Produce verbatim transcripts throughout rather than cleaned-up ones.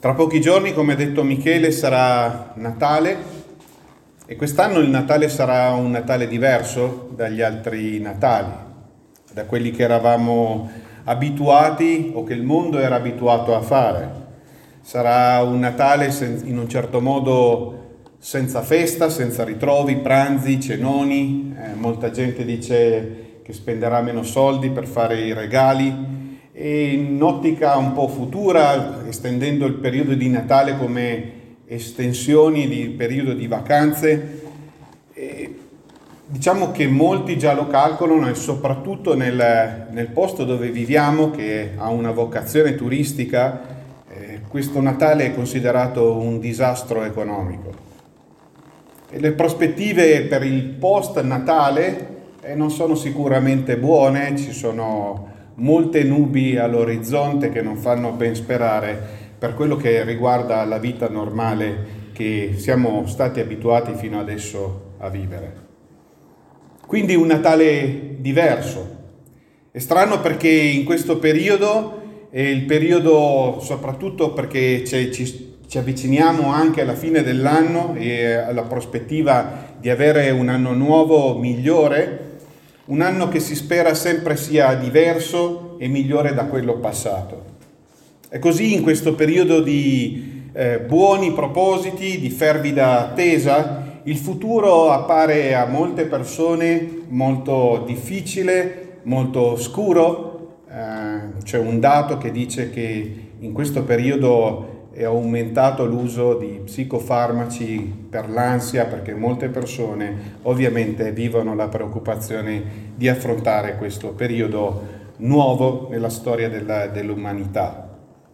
Tra pochi giorni, come ha detto Michele, sarà Natale e quest'anno il Natale sarà un Natale diverso dagli altri Natali, da quelli che eravamo abituati o che il mondo era abituato a fare. Sarà un Natale sen- in un certo modo senza festa, senza ritrovi, pranzi, cenoni. Eh, molta gente dice che spenderà meno soldi per fare i regali. E in ottica un po' futura, estendendo il periodo di Natale come estensioni di periodo di vacanze, e diciamo che molti già lo calcolano e soprattutto nel, nel posto dove viviamo, che ha una vocazione turistica, eh, questo Natale è considerato un disastro economico. E le prospettive per il post-Natale eh, non sono sicuramente buone, ci sono molte nubi all'orizzonte che non fanno ben sperare per quello che riguarda la vita normale che siamo stati abituati fino adesso a vivere. Quindi un Natale diverso. È strano perché in questo periodo, è il periodo soprattutto perché ci, ci, ci avviciniamo anche alla fine dell'anno e alla prospettiva di avere un anno nuovo migliore, un anno che si spera sempre sia diverso e migliore da quello passato. E così in questo periodo di eh, buoni propositi, di fervida attesa, il futuro appare a molte persone molto difficile, molto oscuro. Eh, c'è un dato che dice che in questo periodo è aumentato l'uso di psicofarmaci per l'ansia, perché molte persone ovviamente vivono la preoccupazione di affrontare questo periodo nuovo nella storia della, dell'umanità.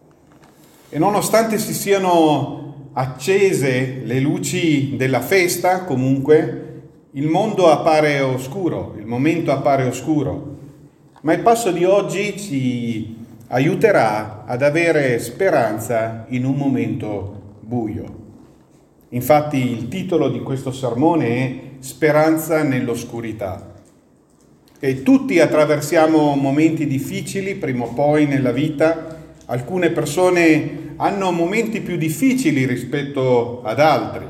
E nonostante si siano accese le luci della festa, comunque il mondo appare oscuro, il momento appare oscuro, ma il passo di oggi ci aiuterà ad avere speranza in un momento buio. Infatti il titolo di questo sermone è Speranza nell'oscurità. E tutti attraversiamo momenti difficili prima o poi nella vita. Alcune persone hanno momenti più difficili rispetto ad altri.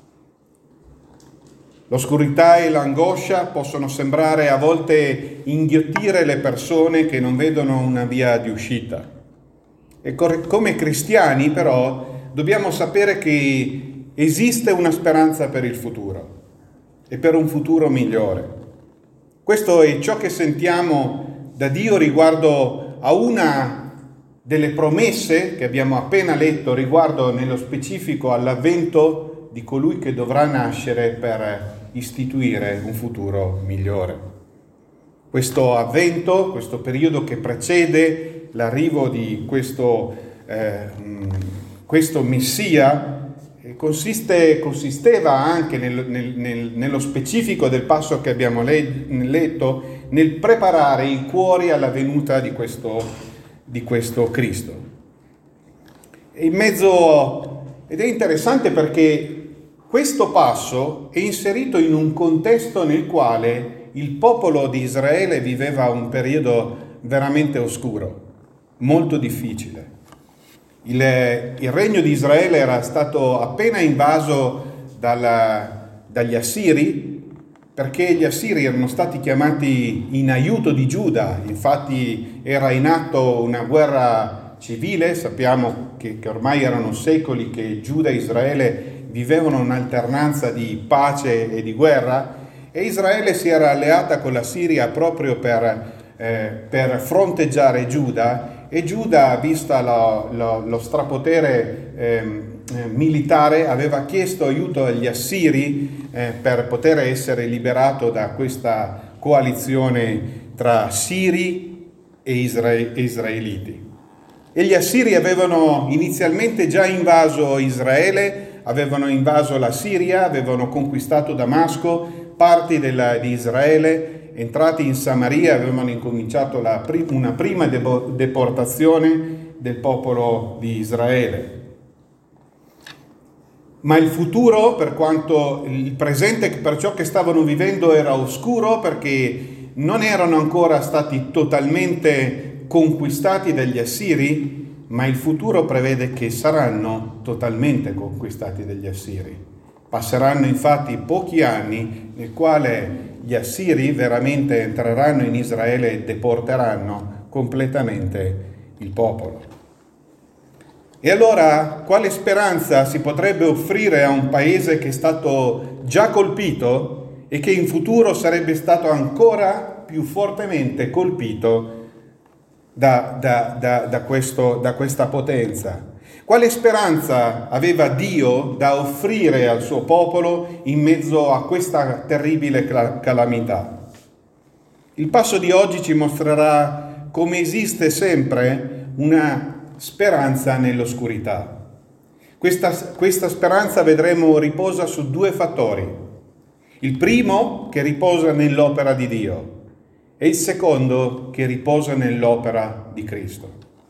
L'oscurità e l'angoscia possono sembrare a volte inghiottire le persone che non vedono una via di uscita. E come cristiani però dobbiamo sapere che esiste una speranza per il futuro e per un futuro migliore. Questo è ciò che sentiamo da Dio riguardo a una delle promesse che abbiamo appena letto riguardo nello specifico all'avvento di colui che dovrà nascere per istituire un futuro migliore. Questo avvento, questo periodo che precede l'arrivo di questo, eh, questo Messia, consiste, consisteva anche nel, nel, nel, nello specifico del passo che abbiamo le, letto, nel preparare i cuori alla venuta di questo, di questo Cristo. E in mezzo, ed è interessante perché questo passo è inserito in un contesto nel quale il popolo di Israele viveva un periodo veramente oscuro, molto difficile. Il, il regno di Israele era stato appena invaso dalla, dagli Assiri, perché gli Assiri erano stati chiamati in aiuto di Giuda. Infatti era in atto una guerra civile, sappiamo che, che ormai erano secoli che Giuda e Israele vivevano un'alternanza di pace e di guerra, e Israele si era alleata con la Siria proprio per, eh, per fronteggiare Giuda, e Giuda, vista lo, lo, lo strapotere eh, militare, aveva chiesto aiuto agli Assiri eh, per poter essere liberato da questa coalizione tra Siri e Isra- Israeliti. E gli Assiri avevano inizialmente già invaso Israele, avevano invaso la Siria, avevano conquistato Damasco, parti della, di Israele, entrati in Samaria, avevano incominciato la, una prima deportazione del popolo di Israele. Ma il futuro, per quanto il presente per ciò che stavano vivendo era oscuro, perché non erano ancora stati totalmente conquistati dagli Assiri, ma il futuro prevede che saranno totalmente conquistati dagli assiri. Passeranno infatti pochi anni nel quale gli assiri veramente entreranno in Israele e deporteranno completamente il popolo. E allora quale speranza si potrebbe offrire a un paese che è stato già colpito e che in futuro sarebbe stato ancora più fortemente colpito da, da, da, da, questo, da questa potenza? Quale speranza aveva Dio da offrire al suo popolo in mezzo a questa terribile calamità? Il passo di oggi ci mostrerà come esiste sempre una speranza nell'oscurità. Questa, questa speranza, vedremo, riposa su due fattori. Il primo, che riposa nell'opera di Dio, e il secondo, che riposa nell'opera di Cristo.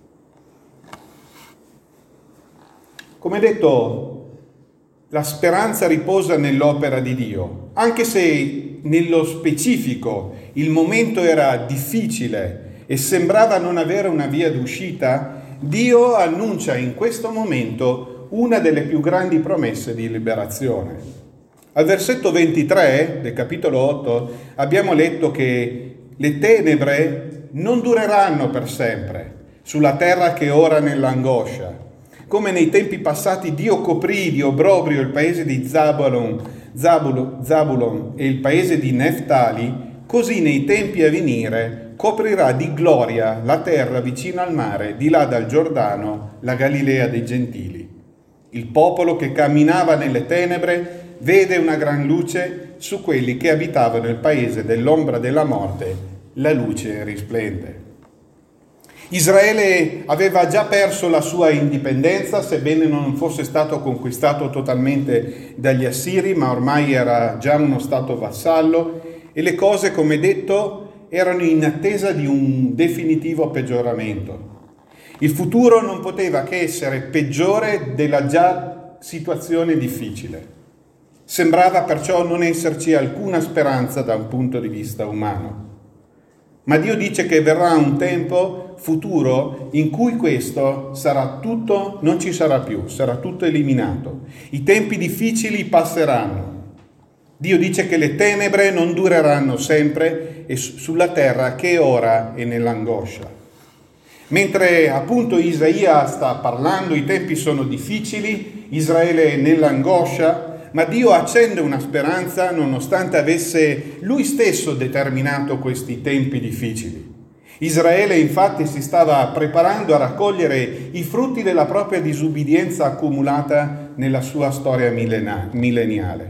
Come detto, la speranza riposa nell'opera di Dio, anche se nello specifico il momento era difficile e sembrava non avere una via d'uscita. Dio annuncia in questo momento una delle più grandi promesse di liberazione. Al versetto ventitré del capitolo otto abbiamo letto che le tenebre non dureranno per sempre sulla terra che ora nell'angoscia. Come nei tempi passati Dio coprì di obbrobrio il paese di Zabulon, Zabulon, Zabulon e il paese di Neftali, così nei tempi a venire coprirà di gloria la terra vicino al mare, di là dal Giordano, la Galilea dei Gentili. Il popolo che camminava nelle tenebre vede una gran luce, su quelli che abitavano il paese dell'ombra della morte, la luce risplende. Israele aveva già perso la sua indipendenza, sebbene non fosse stato conquistato totalmente dagli Assiri, ma ormai era già uno stato vassallo e le cose, come detto, erano in attesa di un definitivo peggioramento. Il futuro non poteva che essere peggiore della già situazione difficile. Sembrava perciò non esserci alcuna speranza da un punto di vista umano. Ma Dio dice che verrà un tempo futuro in cui questo sarà tutto, non ci sarà più, sarà tutto eliminato. I tempi difficili passeranno. Dio dice che le tenebre non dureranno sempre e sulla terra che ora è nell'angoscia. Mentre appunto Isaia sta parlando, i tempi sono difficili, Israele è nell'angoscia, ma Dio accende una speranza nonostante avesse Lui stesso determinato questi tempi difficili. Israele infatti si stava preparando a raccogliere i frutti della propria disubbidienza accumulata nella sua storia millena- milleniale.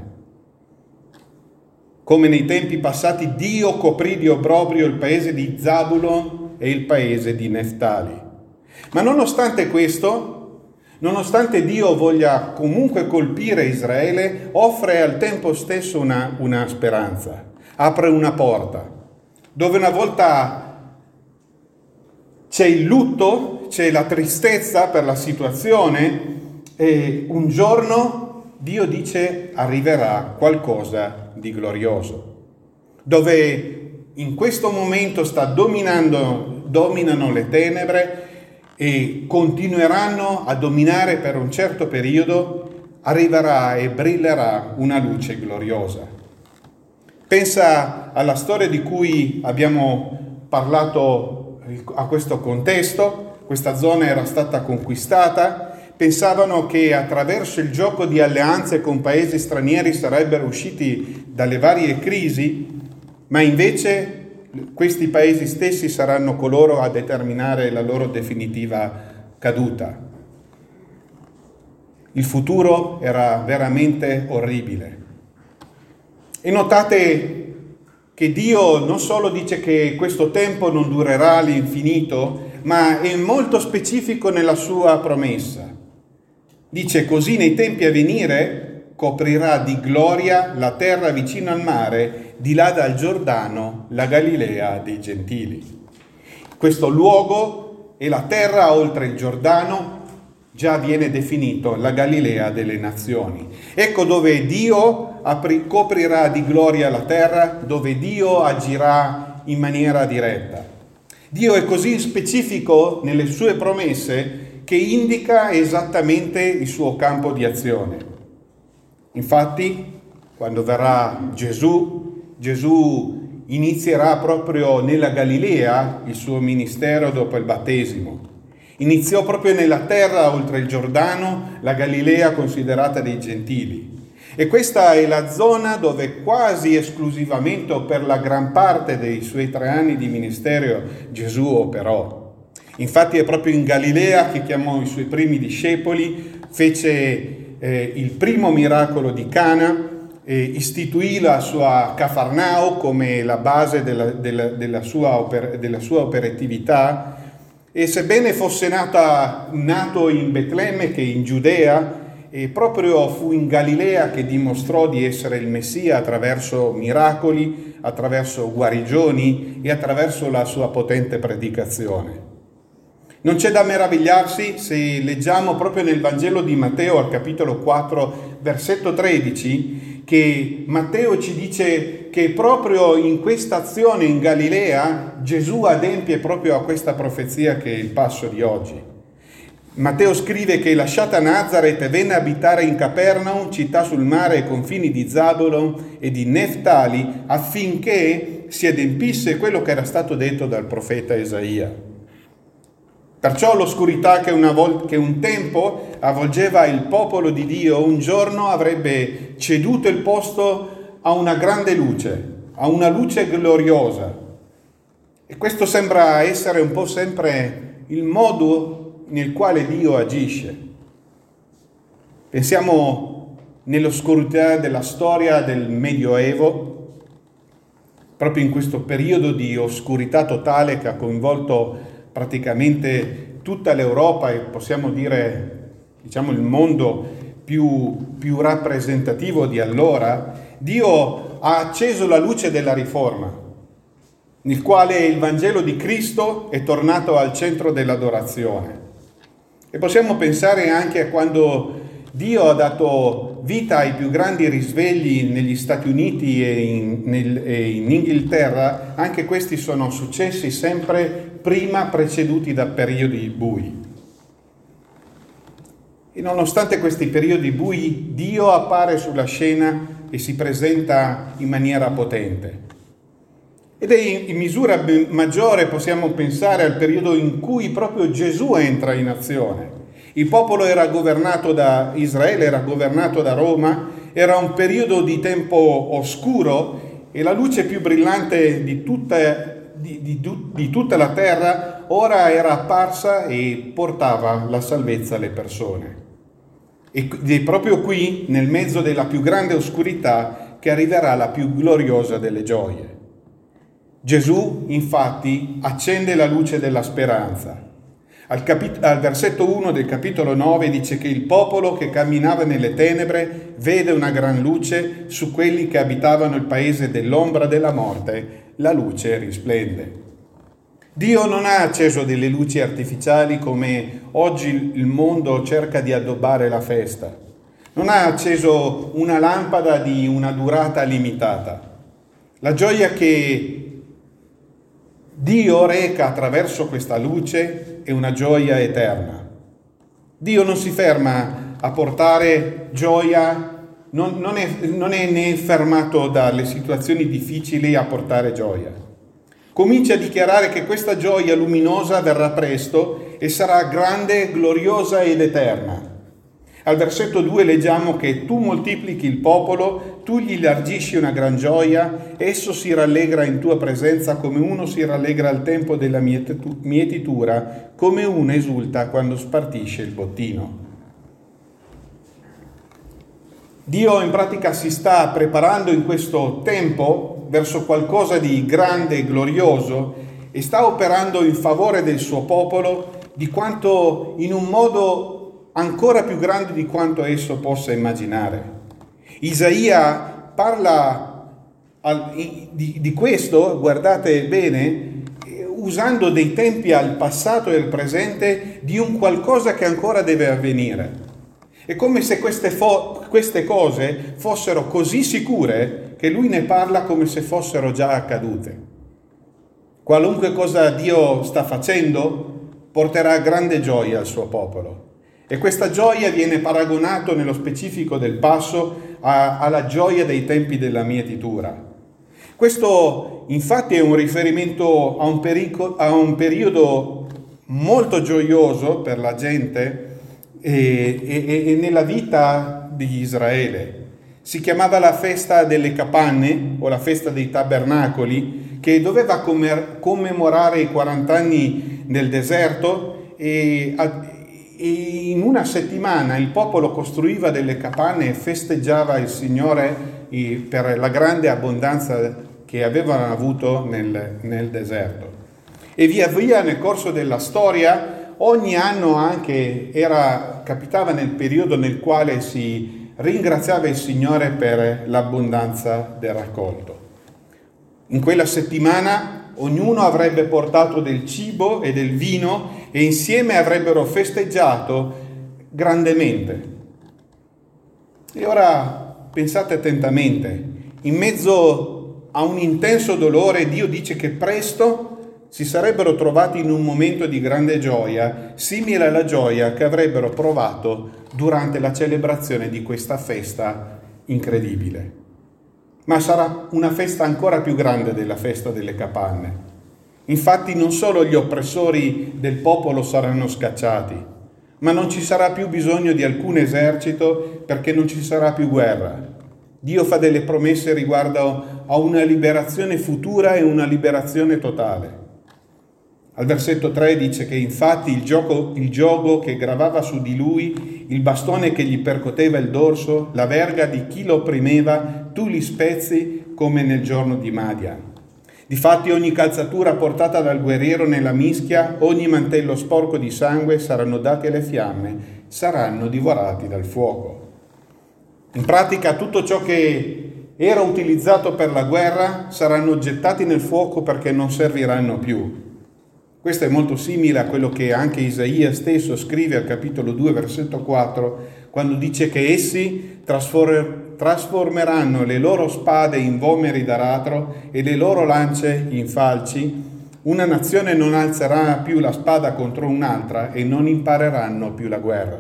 Come nei tempi passati Dio coprì di obbrobrio il paese di Zabulon e il paese di Neftali. Ma nonostante questo, nonostante Dio voglia comunque colpire Israele, offre al tempo stesso una, una speranza, apre una porta, dove una volta c'è il lutto, c'è la tristezza per la situazione e un giorno Dio dice arriverà qualcosa di glorioso, dove in questo momento sta dominando, dominano le tenebre e continueranno a dominare per un certo periodo, arriverà e brillerà una luce gloriosa. Pensa alla storia di cui abbiamo parlato a questo contesto. Questa zona era stata conquistata, pensavano che attraverso il gioco di alleanze con paesi stranieri sarebbero usciti dalle varie crisi, ma invece questi paesi stessi saranno coloro a determinare la loro definitiva caduta. Il futuro era veramente orribile. E notate che Dio non solo dice che questo tempo non durerà all'infinito, ma è molto specifico nella sua promessa. Dice: così nei tempi a venire coprirà di gloria la terra vicino al mare, di là dal Giordano, la Galilea dei Gentili. Questo luogo e la terra oltre il Giordano già viene definito la Galilea delle nazioni. Ecco dove Dio apri, coprirà di gloria la terra, dove Dio agirà in maniera diretta. Dio è così specifico nelle sue promesse che indica esattamente il suo campo di azione. Infatti, quando verrà Gesù, Gesù inizierà proprio nella Galilea il suo ministero dopo il battesimo. Iniziò proprio nella terra oltre il Giordano, la Galilea considerata dei gentili. E questa è la zona dove quasi esclusivamente o per la gran parte dei suoi tre anni di ministero Gesù operò. Infatti è proprio in Galilea che chiamò i suoi primi discepoli, fece eh, il primo miracolo di Cana, eh, istituì la sua Cafarnao come la base della, della, della, sua, oper, della sua operatività, e sebbene fosse nata, nato in Betlemme che in Giudea, e proprio fu in Galilea che dimostrò di essere il Messia attraverso miracoli, attraverso guarigioni e attraverso la sua potente predicazione. Non c'è da meravigliarsi se leggiamo proprio nel Vangelo di Matteo al capitolo quattro, versetto tredici, che Matteo ci dice che proprio in questa azione in Galilea Gesù adempie proprio a questa profezia che è il passo di oggi. Matteo scrive che lasciata Nazaret venne a abitare in Capernaum, città sul mare ai confini di Zabulon e di Neftali, affinché si adempisse quello che era stato detto dal profeta Isaia. Perciò l'oscurità che, una volta, che un tempo avvolgeva il popolo di Dio, un giorno avrebbe ceduto il posto a una grande luce, a una luce gloriosa. E questo sembra essere un po' sempre il modo nel quale Dio agisce. Pensiamo nell'oscurità della storia del Medioevo, proprio in questo periodo di oscurità totale che ha coinvolto praticamente tutta l'Europa e possiamo dire, diciamo, il mondo più, più rappresentativo di allora. Dio ha acceso la luce della Riforma, nel quale il Vangelo di Cristo è tornato al centro dell'adorazione. E possiamo pensare anche a quando Dio ha dato vita ai più grandi risvegli negli Stati Uniti e in, nel, e in Inghilterra. Anche questi sono successi sempre prima preceduti da periodi bui. E nonostante questi periodi bui, Dio appare sulla scena e si presenta in maniera potente. Ed è in misura maggiore possiamo pensare al periodo in cui proprio Gesù entra in azione. Il popolo era governato da Israele, era governato da Roma, era un periodo di tempo oscuro e la luce più brillante di tutta, di, di, di tutta la terra ora era apparsa e portava la salvezza alle persone. Ed è proprio qui, nel mezzo della più grande oscurità, che arriverà la più gloriosa delle gioie. Gesù, infatti, accende la luce della speranza. Al, capit- al versetto uno del capitolo nove dice che il popolo che camminava nelle tenebre vede una gran luce, su quelli che abitavano il paese dell'ombra della morte, la luce risplende. Dio non ha acceso delle luci artificiali come oggi il mondo cerca di addobbare la festa. Non ha acceso una lampada di una durata limitata. La gioia che Dio reca attraverso questa luce è una gioia eterna. Dio non si ferma a portare gioia, non, non, è, non è né fermato dalle situazioni difficili a portare gioia. Comincia a dichiarare che questa gioia luminosa verrà presto e sarà grande, gloriosa ed eterna. Al versetto due leggiamo che tu moltiplichi il popolo, tu gli largisci una gran gioia, esso si rallegra in tua presenza come uno si rallegra al tempo della mietitura, come uno esulta quando spartisce il bottino. Dio in pratica si sta preparando in questo tempo verso qualcosa di grande e glorioso e sta operando in favore del suo popolo di quanto in un modo ancora più grande di quanto esso possa immaginare. Isaia parla al, di, di questo, guardate bene, usando dei tempi al passato e al presente di un qualcosa che ancora deve avvenire. È come se queste, fo- queste cose fossero così sicure che lui ne parla come se fossero già accadute. Qualunque cosa Dio sta facendo, porterà grande gioia al suo popolo. E questa gioia viene paragonata nello specifico del passo a, alla gioia dei tempi della mietitura. Questo infatti è un riferimento a un, perico, a un periodo molto gioioso per la gente e, e, e nella vita di Israele. Si chiamava la festa delle capanne o la festa dei tabernacoli, che doveva commemorare i quaranta anni nel deserto e, e in una settimana il popolo costruiva delle capanne e festeggiava il Signore per la grande abbondanza che avevano avuto nel, nel deserto. E via via nel corso della storia, ogni anno anche era, capitava nel periodo nel quale si ringraziava il Signore per l'abbondanza del raccolto. In quella settimana ognuno avrebbe portato del cibo e del vino e insieme avrebbero festeggiato grandemente. E ora pensate attentamente, in mezzo a un intenso dolore Dio dice che presto si sarebbero trovati in un momento di grande gioia, simile alla gioia che avrebbero provato durante la celebrazione di questa festa incredibile. Ma sarà una festa ancora più grande della festa delle capanne. Infatti non solo gli oppressori del popolo saranno scacciati, ma non ci sarà più bisogno di alcun esercito perché non ci sarà più guerra. Dio fa delle promesse riguardo a una liberazione futura e una liberazione totale. Al versetto tre dice che infatti il gioco, il giogo che gravava su di lui, il bastone che gli percoteva il dorso, la verga di chi lo opprimeva, tu li spezzi come nel giorno di Madian. Difatti ogni calzatura portata dal guerriero nella mischia, ogni mantello sporco di sangue saranno dati alle fiamme, saranno divorati dal fuoco. In pratica tutto ciò che era utilizzato per la guerra saranno gettati nel fuoco perché non serviranno più. Questo è molto simile a quello che anche Isaia stesso scrive al capitolo due, versetto quattro, quando dice che essi trasformeranno le loro spade in vomeri d'aratro e le loro lance in falci. Una nazione non alzerà più la spada contro un'altra e non impareranno più la guerra.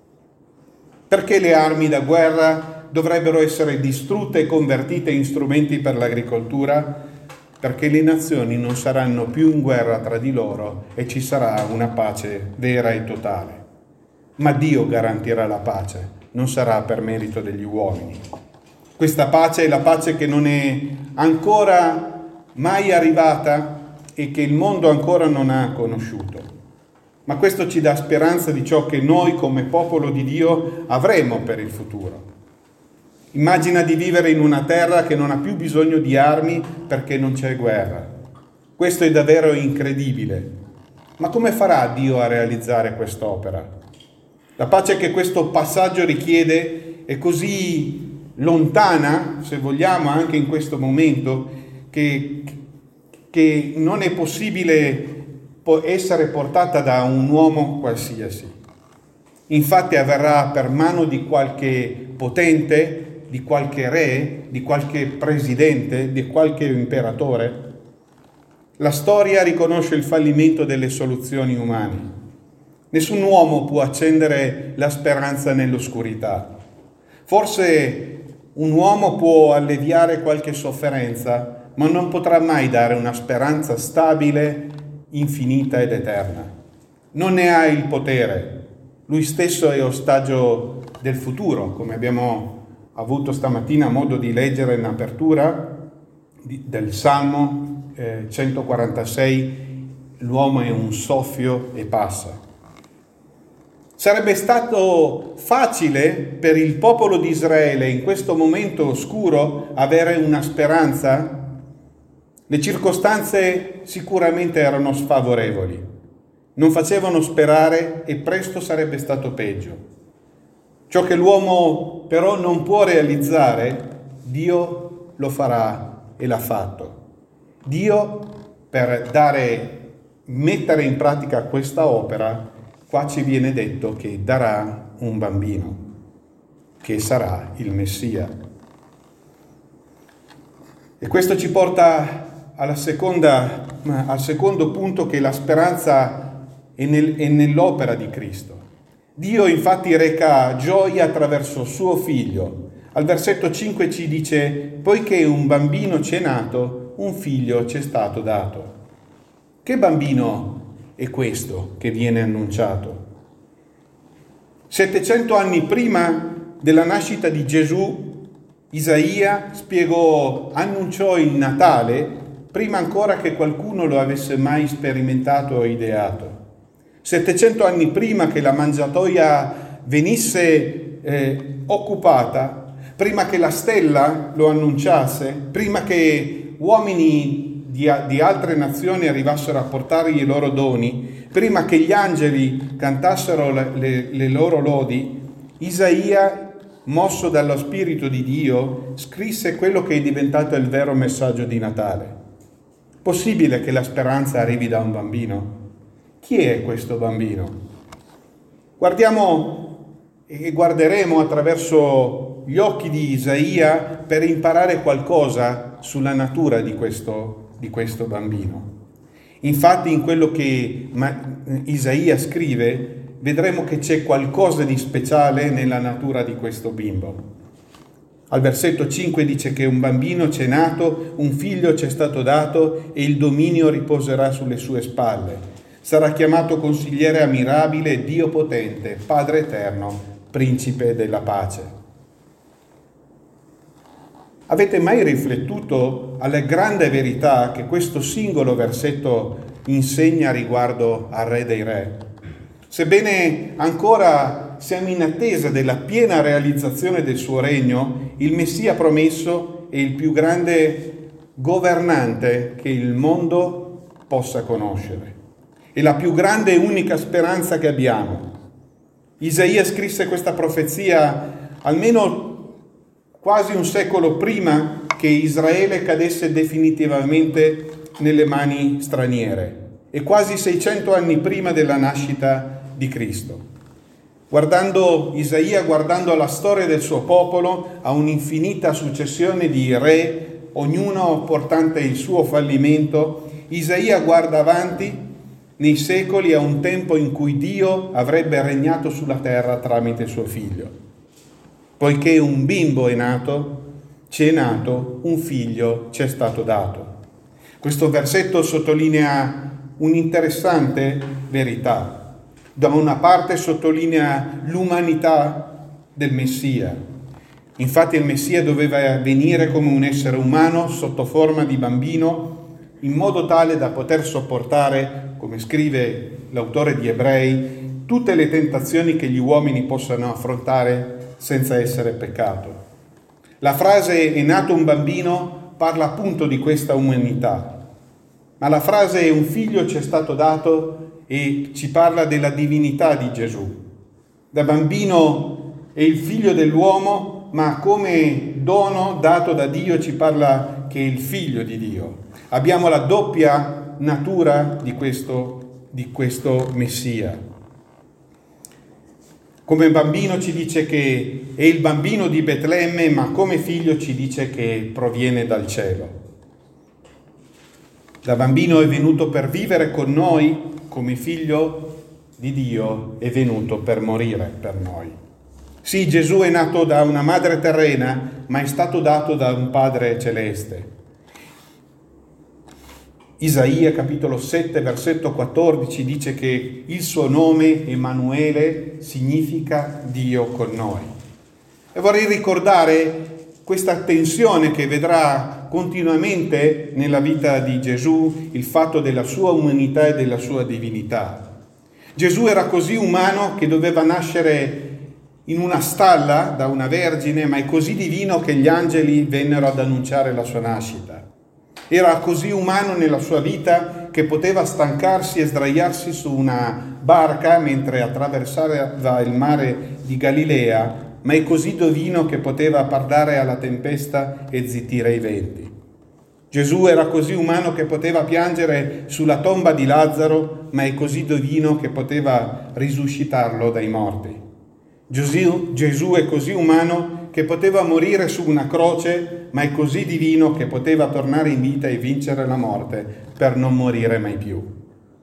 Perché le armi da guerra dovrebbero essere distrutte e convertite in strumenti per l'agricoltura? Perché le nazioni non saranno più in guerra tra di loro e ci sarà una pace vera e totale. Ma Dio garantirà la pace, non sarà per merito degli uomini. Questa pace è la pace che non è ancora mai arrivata e che il mondo ancora non ha conosciuto. Ma questo ci dà speranza di ciò che noi come popolo di Dio avremo per il futuro. Immagina di vivere in una terra che non ha più bisogno di armi perché non c'è guerra. Questo è davvero incredibile. Ma come farà Dio a realizzare quest'opera? La pace che questo passaggio richiede è così lontana, se vogliamo, anche in questo momento, che, che non è possibile essere portata da un uomo qualsiasi. Infatti avverrà per mano di qualche potente, di qualche re, di qualche presidente, di qualche imperatore. La storia riconosce il fallimento delle soluzioni umane. Nessun uomo può accendere la speranza nell'oscurità. Forse un uomo può alleviare qualche sofferenza, ma non potrà mai dare una speranza stabile, infinita ed eterna. Non ne ha il potere. Lui stesso è ostaggio del futuro, come abbiamo avuto stamattina modo di leggere in apertura del Salmo eh, centoquarantasei, l'uomo è un soffio e passa. Sarebbe stato facile per il popolo di Israele in questo momento oscuro avere una speranza? Le circostanze sicuramente erano sfavorevoli, non facevano sperare e presto sarebbe stato peggio. Ciò che l'uomo però non può realizzare, Dio lo farà e l'ha fatto. Dio, per dare, mettere in pratica questa opera, qua ci viene detto che darà un bambino, che sarà il Messia. E questo ci porta alla seconda, al secondo punto, che la speranza e, nel, e nell'opera di Cristo. Dio infatti reca gioia attraverso suo Figlio. Al versetto cinque ci dice: poiché un bambino ci è nato, un figlio ci è stato dato. Che bambino è questo che viene annunciato? Settecento anni prima della nascita di Gesù, Isaia spiegò, annunciò il Natale prima ancora che qualcuno lo avesse mai sperimentato o ideato. Settecento anni prima che la mangiatoia venisse eh, occupata, prima che la stella lo annunciasse, prima che uomini di, di altre nazioni arrivassero a portargli i loro doni, prima che gli angeli cantassero le, le, le loro lodi, Isaia, mosso dallo Spirito di Dio, scrisse quello che è diventato il vero messaggio di Natale. Possibile che la speranza arrivi da un bambino? Chi è questo bambino? Guardiamo e guarderemo attraverso gli occhi di Isaia per imparare qualcosa sulla natura di questo, di questo bambino. Infatti in quello che Isaia scrive vedremo che c'è qualcosa di speciale nella natura di questo bimbo. Al versetto cinque dice che un bambino c'è nato, un figlio ci è stato dato e il dominio riposerà sulle sue spalle. Sarà chiamato consigliere ammirabile, Dio potente, Padre eterno, principe della pace. Avete mai riflettuto alla grande verità che questo singolo versetto insegna riguardo al Re dei Re? Sebbene ancora siamo in attesa della piena realizzazione del suo regno, il Messia promesso è il più grande governante che il mondo possa conoscere. È la più grande e unica speranza che abbiamo. Isaia scrisse questa profezia almeno quasi un secolo prima che Israele cadesse definitivamente nelle mani straniere e quasi seicento anni prima della nascita di Cristo. Guardando Isaia, guardando alla storia del suo popolo, a un'infinita successione di re, ognuno portante il suo fallimento, Isaia guarda avanti nei secoli a un tempo in cui Dio avrebbe regnato sulla terra tramite suo figlio. Poiché un bimbo è nato, ci è nato, un figlio ci è stato dato. Questo versetto sottolinea un'interessante verità. Da una parte sottolinea l'umanità del Messia. Infatti il Messia doveva venire come un essere umano sotto forma di bambino, in modo tale da poter sopportare, come scrive l'autore di Ebrei, tutte le tentazioni che gli uomini possano affrontare senza essere peccato. La frase "è nato un bambino" parla appunto di questa umanità, ma la frase "un figlio ci è stato dato" e ci parla della divinità di Gesù. Da bambino è il figlio dell'uomo, ma come dono dato da Dio ci parla che è il figlio di Dio. Abbiamo la doppia natura di questo, di questo Messia. Come bambino ci dice che è il bambino di Betlemme, ma come figlio ci dice che proviene dal cielo. Da bambino è venuto per vivere con noi, come figlio di Dio è venuto per morire per noi. Sì, Gesù è nato da una madre terrena, ma è stato dato da un Padre celeste. Isaia capitolo sette versetto quattordici dice che il suo nome Emanuele significa Dio con noi. E vorrei ricordare questa tensione che vedrà continuamente nella vita di Gesù, il fatto della sua umanità e della sua divinità. Gesù era così umano che doveva nascere in una stalla da una vergine, ma è così divino che gli angeli vennero ad annunciare la sua nascita. Era così umano nella sua vita che poteva stancarsi e sdraiarsi su una barca mentre attraversava il mare di Galilea, ma è così divino che poteva parlare alla tempesta e zittire i venti. Gesù era così umano che poteva piangere sulla tomba di Lazzaro, ma è così divino che poteva risuscitarlo dai morti. Gesù, Gesù è così umano che poteva morire su una croce, ma è così divino che poteva tornare in vita e vincere la morte per non morire mai più.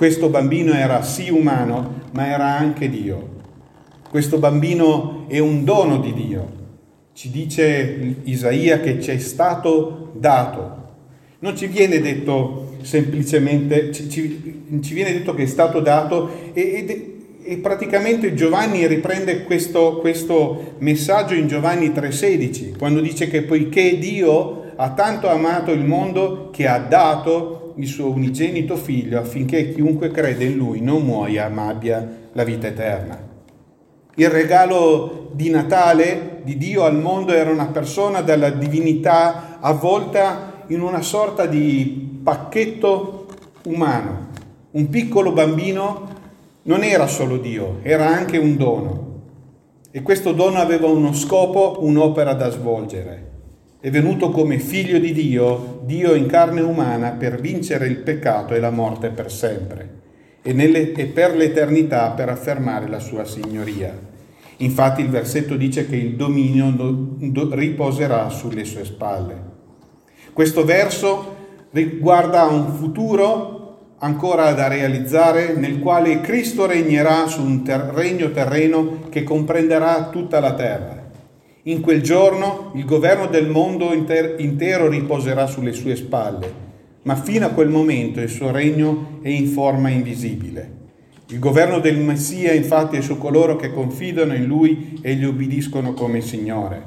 Questo bambino era sì umano, ma era anche Dio. Questo bambino è un dono di Dio. Ci dice Isaia che ci è stato dato. Non ci viene detto semplicemente, ci, ci, ci viene detto che è stato dato e, e, e praticamente Giovanni riprende questo, questo messaggio in Giovanni tre sedici, quando dice che poiché Dio ha tanto amato il mondo che ha dato il suo unigenito figlio affinché chiunque crede in lui non muoia ma abbia la vita eterna. Il regalo di Natale di Dio al mondo era una persona dalla divinità avvolta in una sorta di pacchetto umano. Un piccolo bambino non era solo Dio, era anche un dono. E questo dono aveva uno scopo, un'opera da svolgere. È venuto come figlio di Dio, Dio in carne umana, per vincere il peccato e la morte per sempre. E, nelle, e per l'eternità per affermare la sua signoria. Infatti il versetto dice che il dominio do, do, riposerà sulle sue spalle. Questo verso riguarda un futuro ancora da realizzare nel quale Cristo regnerà su un ter- regno terreno che comprenderà tutta la terra. In quel giorno il governo del mondo inter- intero riposerà sulle sue spalle. Ma fino a quel momento il suo regno è in forma invisibile. Il governo del Messia infatti è su coloro che confidano in Lui e gli obbediscono come Signore.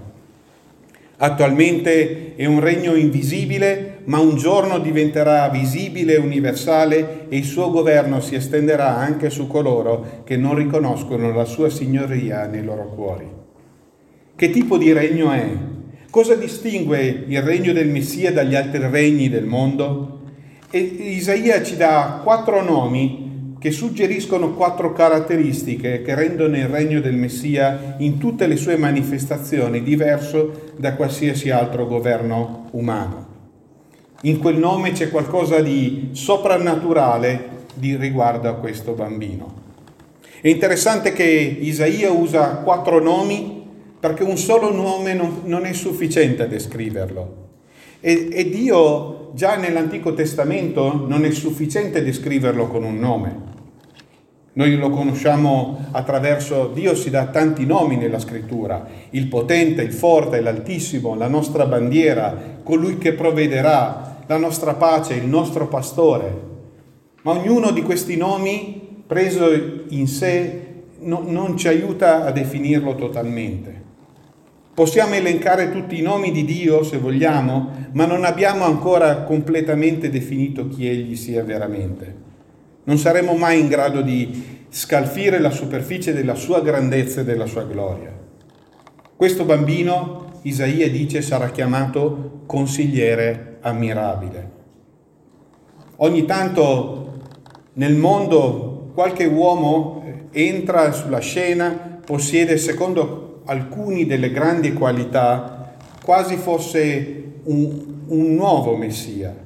Attualmente è un regno invisibile, ma un giorno diventerà visibile e universale e il suo governo si estenderà anche su coloro che non riconoscono la sua signoria nei loro cuori. Che tipo di regno è? Cosa distingue il regno del Messia dagli altri regni del mondo? E Isaia ci dà quattro nomi che suggeriscono quattro caratteristiche che rendono il regno del Messia in tutte le sue manifestazioni diverso da qualsiasi altro governo umano. In quel nome c'è qualcosa di soprannaturale di riguardo a questo bambino. È interessante che Isaia usa quattro nomi perché un solo nome non, non è sufficiente a descriverlo. E, e Dio già nell'Antico Testamento non è sufficiente descriverlo con un nome. Noi lo conosciamo attraverso, Dio si dà tanti nomi nella scrittura, il potente, il forte, l'altissimo, la nostra bandiera, colui che provvederà, la nostra pace, il nostro pastore. Ma ognuno di questi nomi, preso in sé, no, non ci aiuta a definirlo totalmente. Possiamo elencare tutti i nomi di Dio se vogliamo, ma non abbiamo ancora completamente definito chi Egli sia veramente. Non saremo mai in grado di scalfire la superficie della sua grandezza e della sua gloria. Questo bambino, Isaia dice, sarà chiamato consigliere ammirabile. Ogni tanto nel mondo qualche uomo entra sulla scena, possiede secondo alcuni delle grandi qualità, quasi fosse un, un nuovo Messia.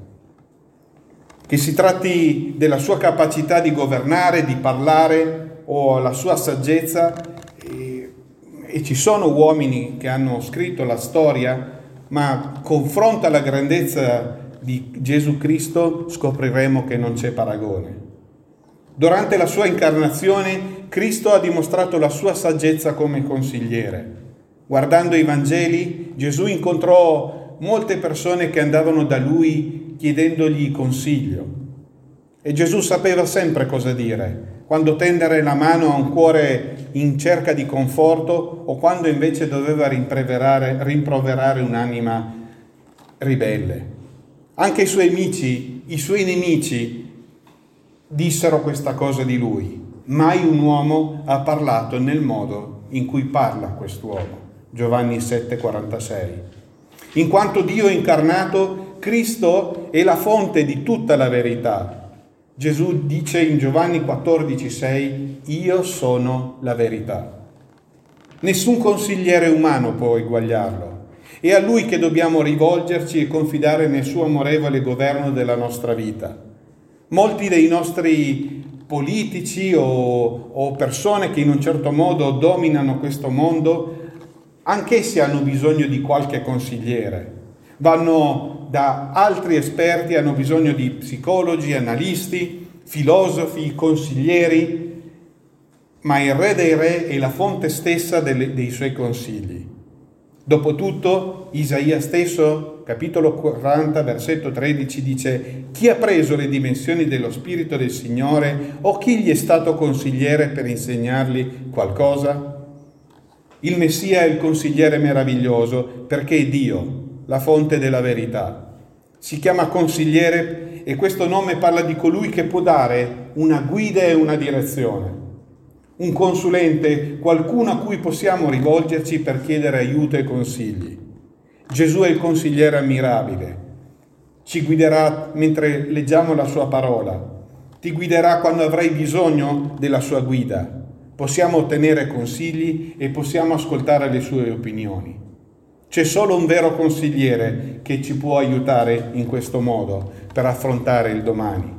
Che si tratti della sua capacità di governare, di parlare o la sua saggezza, e, e ci sono uomini che hanno scritto la storia, ma confronta la grandezza di Gesù Cristo, scopriremo che non c'è paragone. Durante la sua incarnazione, Cristo ha dimostrato la sua saggezza come consigliere. Guardando i Vangeli, Gesù incontrò molte persone che andavano da lui chiedendogli consiglio. E Gesù sapeva sempre cosa dire, quando tendere la mano a un cuore in cerca di conforto o quando invece doveva rimproverare, rimproverare un'anima ribelle. Anche i suoi amici, i suoi nemici, dissero questa cosa di lui. Mai un uomo ha parlato nel modo in cui parla quest'uomo. Giovanni sette quarantasei. In quanto Dio incarnato, Cristo è la fonte di tutta la verità. Gesù dice in Giovanni quattordici sei: io sono la verità. Nessun consigliere umano può eguagliarlo. È a Lui che dobbiamo rivolgerci e confidare nel suo amorevole governo della nostra vita. Molti dei nostri politici o, o persone che in un certo modo dominano questo mondo, anch'essi hanno bisogno di qualche consigliere. Vanno da altri esperti, hanno bisogno di psicologi, analisti, filosofi, consiglieri, ma il Re dei Re è la fonte stessa delle, dei suoi consigli. Dopotutto, Isaia stesso, capitolo quaranta, versetto tredici, dice: «Chi ha preso le dimensioni dello Spirito del Signore, o chi gli è stato consigliere per insegnargli qualcosa?» Il Messia è il consigliere meraviglioso perché è Dio, la fonte della verità. Si chiama consigliere e questo nome parla di colui che può dare una guida e una direzione. Un consulente, qualcuno a cui possiamo rivolgerci per chiedere aiuto e consigli. Gesù è il consigliere ammirabile. Ci guiderà mentre leggiamo la sua parola. Ti guiderà quando avrai bisogno della sua guida. Possiamo ottenere consigli e possiamo ascoltare le sue opinioni. C'è solo un vero consigliere che ci può aiutare in questo modo per affrontare il domani.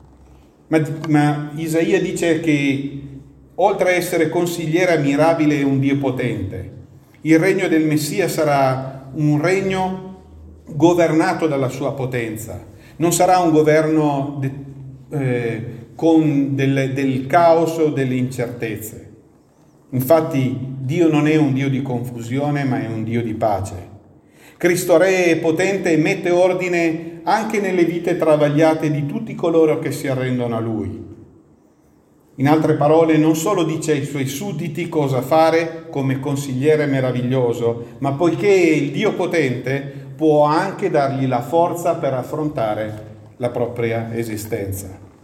Ma, ma Isaia dice che oltre a essere consigliere ammirabile è un Dio potente. Il regno del Messia sarà un regno governato dalla sua potenza. Non sarà un governo de, eh, con del, del caos o delle incertezze. Infatti Dio non è un Dio di confusione, ma è un Dio di pace. Cristo Re è potente e mette ordine anche nelle vite travagliate di tutti coloro che si arrendono a Lui. In altre parole, non solo dice ai suoi sudditi cosa fare come consigliere meraviglioso, ma poiché è il Dio potente, può anche dargli la forza per affrontare la propria esistenza.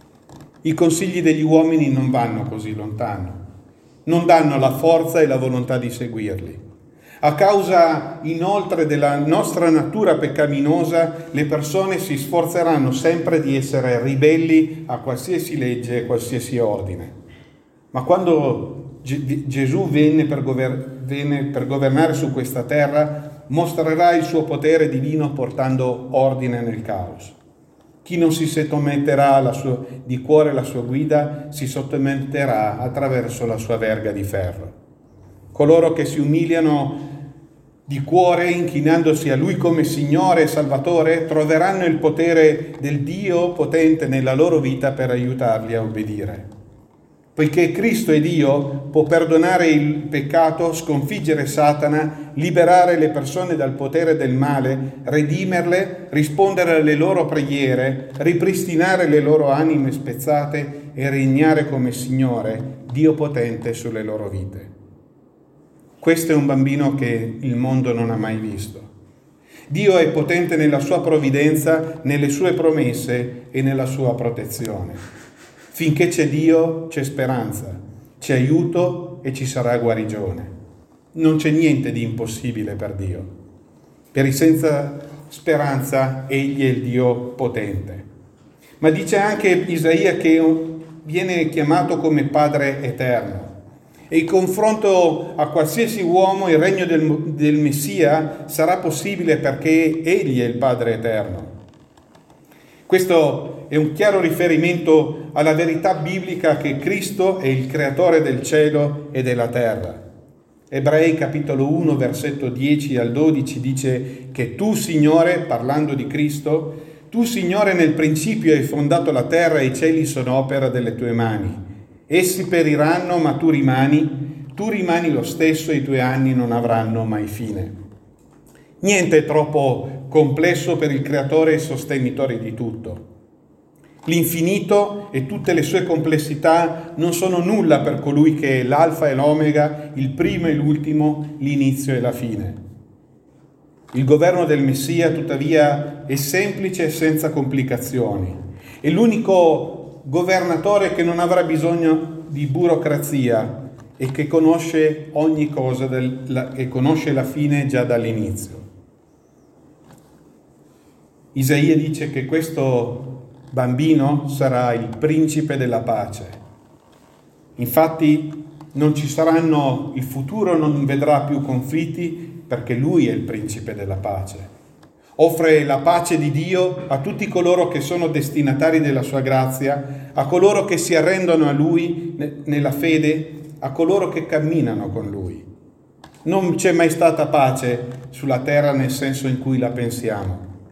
I consigli degli uomini non vanno così lontano, non danno la forza e la volontà di seguirli. A causa inoltre della nostra natura peccaminosa, le persone si sforzeranno sempre di essere ribelli a qualsiasi legge e qualsiasi ordine. Ma quando G- Gesù venne per, gover- venne per governare su questa terra, mostrerà il suo potere divino portando ordine nel caos. Chi non si sottometterà alla sua, di cuore alla sua guida, si sottometterà attraverso la sua verga di ferro. Coloro che si umiliano di cuore, inchinandosi a Lui come Signore e Salvatore, troveranno il potere del Dio potente nella loro vita per aiutarli a obbedire. Poiché Cristo è Dio, può perdonare il peccato, sconfiggere Satana, liberare le persone dal potere del male, redimerle, rispondere alle loro preghiere, ripristinare le loro anime spezzate e regnare come Signore, Dio potente sulle loro vite. Questo è un bambino che il mondo non ha mai visto. Dio è potente nella sua provvidenza, nelle sue promesse e nella sua protezione. Finché c'è Dio, c'è speranza, c'è aiuto e ci sarà guarigione. Non c'è niente di impossibile per Dio. Per i senza speranza, Egli è il Dio potente. Ma dice anche Isaia che viene chiamato come Padre eterno. E in confronto a qualsiasi uomo il regno del, del Messia sarà possibile perché Egli è il Padre eterno. Questo è un chiaro riferimento alla verità biblica che Cristo è il creatore del cielo e della terra. Ebrei capitolo uno versetto dieci al dodici dice che tu, Signore, parlando di Cristo, tu, Signore, nel principio hai fondato la terra e i cieli sono opera delle tue mani. Essi periranno, ma tu rimani, tu rimani lo stesso e i tuoi anni non avranno mai fine. Niente è troppo complesso per il creatore e sostenitore di tutto. L'infinito e tutte le sue complessità non sono nulla per colui che è l'alfa e l'omega, il primo e l'ultimo, l'inizio e la fine. Il governo del Messia, tuttavia, è semplice e senza complicazioni. È l'unico governatore che non avrà bisogno di burocrazia e che conosce ogni cosa del, la, e conosce la fine già dall'inizio. Isaia dice che questo bambino sarà il principe della pace. Infatti non ci saranno, il futuro non vedrà più conflitti perché lui è il principe della pace. Offre la pace di Dio a tutti coloro che sono destinatari della sua grazia, a coloro che si arrendono a Lui nella fede, a coloro che camminano con Lui. Non c'è mai stata pace sulla terra nel senso in cui la pensiamo.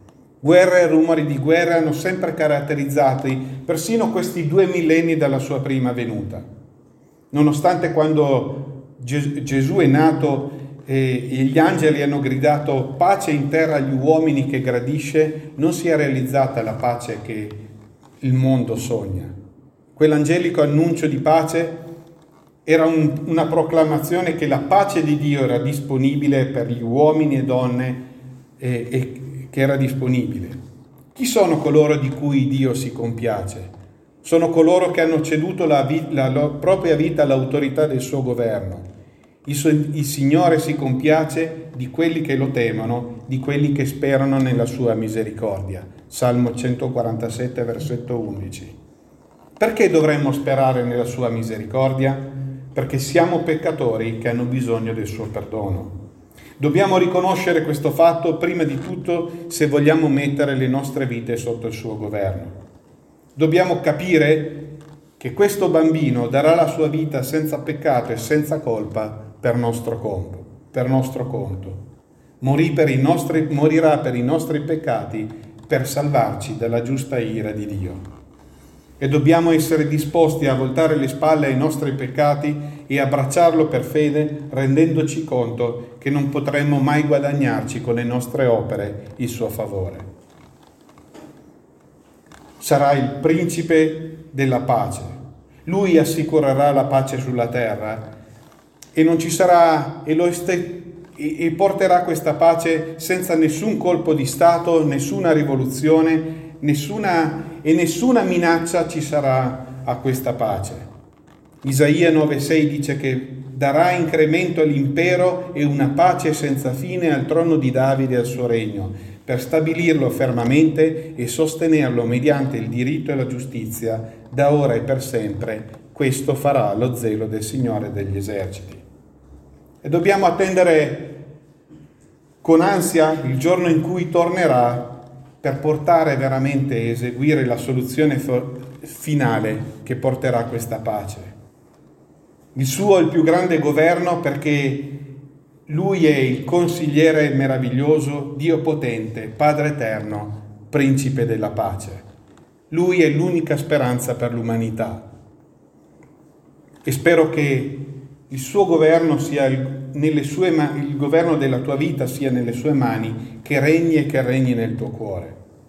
Guerre e rumori di guerra hanno sempre caratterizzato persino questi due millenni dalla sua prima venuta. Nonostante quando Gesù è nato e gli angeli hanno gridato pace in terra agli uomini che gradisce, non si è realizzata la pace che il mondo sogna. Quell'angelico annuncio di pace era un, una proclamazione che la pace di Dio era disponibile per gli uomini e donne e, e che era disponibile. Chi sono coloro di cui Dio si compiace? Sono coloro che hanno ceduto la, vi- la loro propria vita all'autorità del suo governo. Il, suo, il Signore si compiace di quelli che lo temono, di quelli che sperano nella sua misericordia. Salmo centoquarantasette, versetto undici. Perché dovremmo sperare nella sua misericordia? Perché siamo peccatori che hanno bisogno del suo perdono. Dobbiamo riconoscere questo fatto prima di tutto se vogliamo mettere le nostre vite sotto il suo governo. Dobbiamo capire che questo bambino darà la sua vita senza peccato e senza colpa per nostro conto. Per nostro conto. Morì per i nostri, morirà per i nostri peccati per salvarci dalla giusta ira di Dio. E dobbiamo essere disposti a voltare le spalle ai nostri peccati e abbracciarlo per fede, rendendoci conto che non potremmo mai guadagnarci con le nostre opere il suo favore. Sarà il principe della pace. Lui assicurerà la pace sulla terra e non ci sarà e, lo este, e, e porterà questa pace senza nessun colpo di stato, nessuna rivoluzione, nessuna e nessuna minaccia ci sarà a questa pace. Isaia nove sei dice che darà incremento all'impero e una pace senza fine al trono di Davide e al suo regno, per stabilirlo fermamente e sostenerlo mediante il diritto e la giustizia, da ora e per sempre. Questo farà lo zelo del Signore degli eserciti. E dobbiamo attendere con ansia il giorno in cui tornerà per portare veramente e eseguire la soluzione finale che porterà questa pace. Il suo è il più grande governo perché lui è il consigliere meraviglioso, Dio potente, Padre eterno, principe della pace. Lui è l'unica speranza per l'umanità. E spero che il suo governo sia il, nelle sue mani, il governo della tua vita sia nelle sue mani, che regni e che regni nel tuo cuore.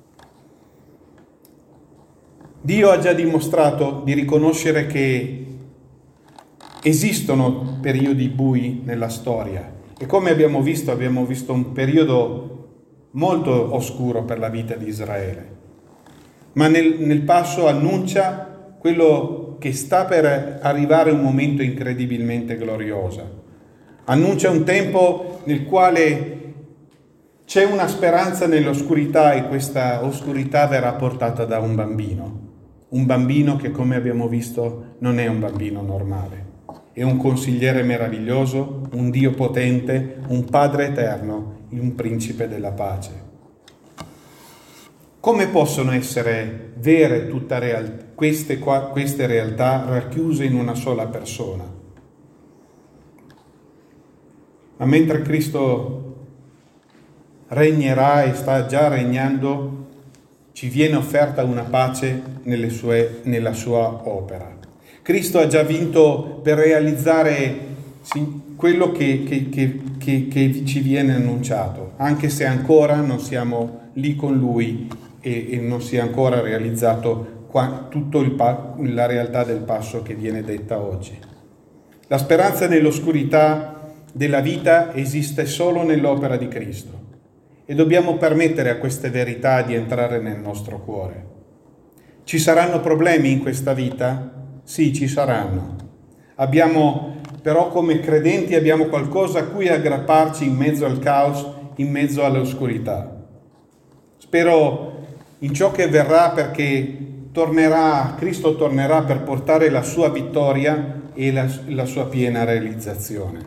Dio ha già dimostrato di riconoscere che esistono periodi bui nella storia e come abbiamo visto, abbiamo visto un periodo molto oscuro per la vita di Israele. Ma nel, nel passo annuncia quello che sta per arrivare un momento incredibilmente glorioso. Annuncia un tempo nel quale c'è una speranza nell'oscurità e questa oscurità verrà portata da un bambino. Un bambino che, come abbiamo visto, non è un bambino normale. È un consigliere meraviglioso, un Dio potente, un Padre eterno, un principe della pace. Come possono essere vere tutte real- queste, qua, queste realtà racchiuse in una sola persona? Ma mentre Cristo regnerà e sta già regnando, ci viene offerta una pace nelle sue, nella sua opera. Cristo ha già vinto per realizzare quello che, che, che, che, che ci viene annunciato, anche se ancora non siamo lì con Lui e, e non si è ancora realizzato qua, tutta la realtà del passo che viene detta oggi. La speranza nell'oscurità della vita esiste solo nell'opera di Cristo e dobbiamo permettere a queste verità di entrare nel nostro cuore. Ci saranno problemi in questa vita? Sì, ci saranno. Abbiamo, però come credenti abbiamo qualcosa a cui aggrapparci in mezzo al caos, in mezzo all'oscurità. Spero in ciò che verrà, perché tornerà, Cristo tornerà per portare la sua vittoria e la, la sua piena realizzazione.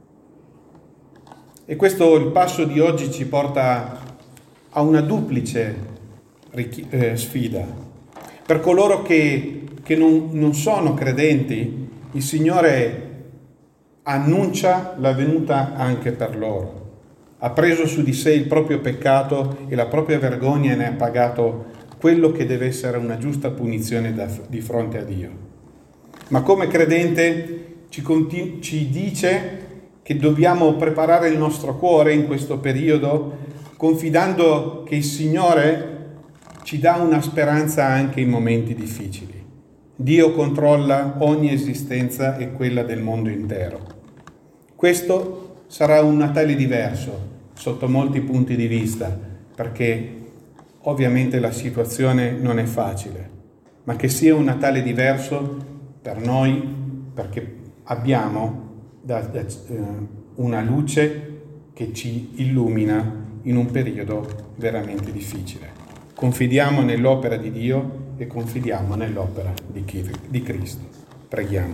E questo, il passo di oggi ci porta a una duplice eh, sfida. Per coloro che che non, non sono credenti, il Signore annuncia la venuta anche per loro. ha preso su di sé il proprio peccato e la propria vergogna e ne ha pagato quello che deve essere una giusta punizione da, di fronte a Dio. Ma come credente ci, continu- ci dice che dobbiamo preparare il nostro cuore in questo periodo, confidando che il Signore ci dà una speranza anche in momenti difficili. Dio controlla ogni esistenza e quella del mondo intero. Questo sarà un Natale diverso sotto molti punti di vista, perché ovviamente la situazione non è facile, ma che sia un Natale diverso per noi, perché abbiamo da, da, eh, una luce che ci illumina in un periodo veramente difficile. Confidiamo nell'opera di Dio e confidiamo nell'opera di, di Cristo. Preghiamo.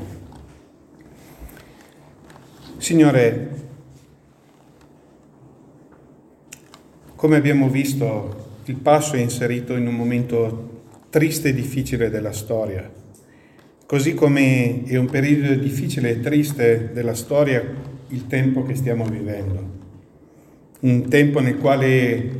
Signore, come abbiamo visto, il Passo è inserito in un momento triste e difficile della storia, così come è un periodo difficile e triste della storia il tempo che stiamo vivendo, un tempo nel quale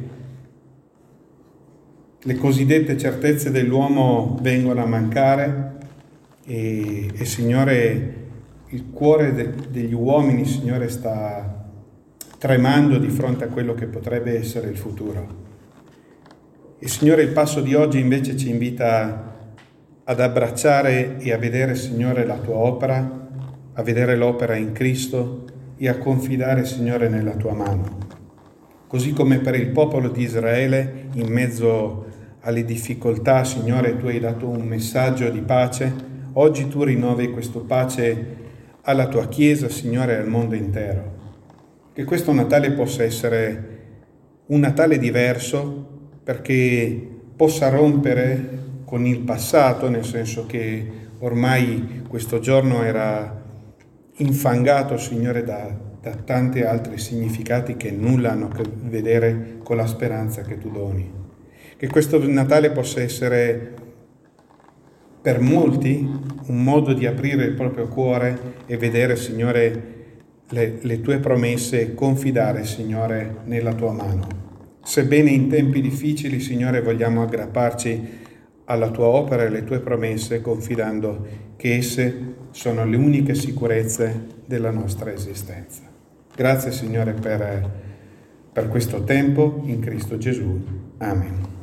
le cosiddette certezze dell'uomo vengono a mancare e, e Signore, il cuore de, degli uomini, Signore, sta tremando di fronte a quello che potrebbe essere il futuro. E Signore, il passo di oggi invece ci invita ad abbracciare e a vedere, Signore, la Tua opera, a vedere l'opera in Cristo e a confidare, Signore, nella Tua mano. Così come per il popolo di Israele, in mezzo alle difficoltà, Signore, Tu hai dato un messaggio di pace. Oggi Tu rinnovi questa pace alla Tua Chiesa, Signore, e al mondo intero. Che questo Natale possa essere un Natale diverso, perché possa rompere con il passato, nel senso che ormai questo giorno era infangato, Signore, da, da tanti altri significati che nulla hanno a che vedere con la speranza che Tu doni. Che questo Natale possa essere per molti un modo di aprire il proprio cuore e vedere, Signore, le, le Tue promesse e confidare, Signore, nella Tua mano. Sebbene in tempi difficili, Signore, vogliamo aggrapparci alla Tua opera e alle Tue promesse, confidando che esse sono le uniche sicurezze della nostra esistenza. Grazie, Signore, per, per questo tempo in Cristo Gesù. Amen.